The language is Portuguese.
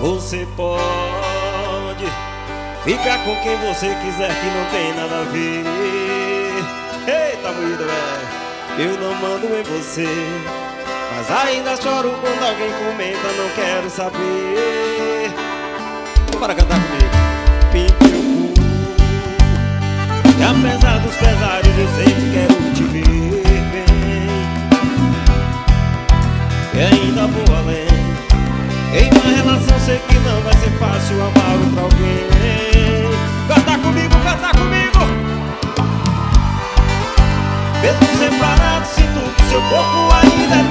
Você pode ficar com quem você quiser, que não tem nada a ver. Eita, moído, eu não mando em você, mas ainda choro quando alguém comenta, não quero saber. Bora cantar comigo. Me preocupo, e apesar dos pesares eu sempre quero te ver bem. E ainda vou além. Em uma relação sei que não vai ser fácil amar outro alguém. Canta comigo, canta comigo. Mesmo separado, sinto que seu corpo ainda é